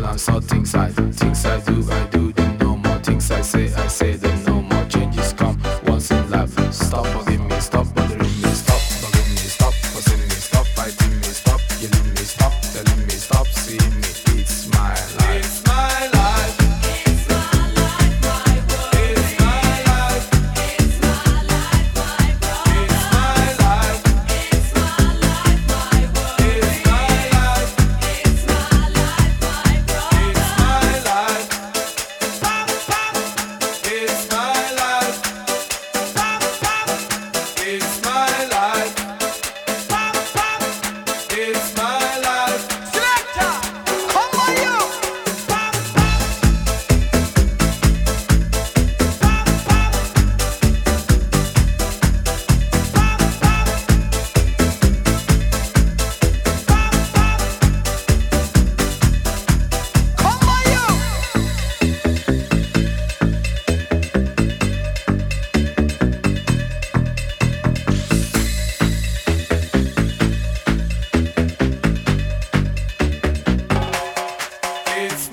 and saw things I do them no more. Things I say them no more. Changes come once in life. Stop bugging me, stop bothering me, stop bugging me, stop fussing me, stop fighting me, stop killing me, stop telling me, stop seeing me. It's my life. It's my life. It's my life, my world. It's my life. It's my life, my world. It's my life. It's my life, my world. It's my life. It's my life, my world. It's my life. Pop, pop. It's my life. Pop, pop. It's my life. Pop, pop. It's my life. Selector, come on you. Pop, pop. Pop, pop. Come on you. It's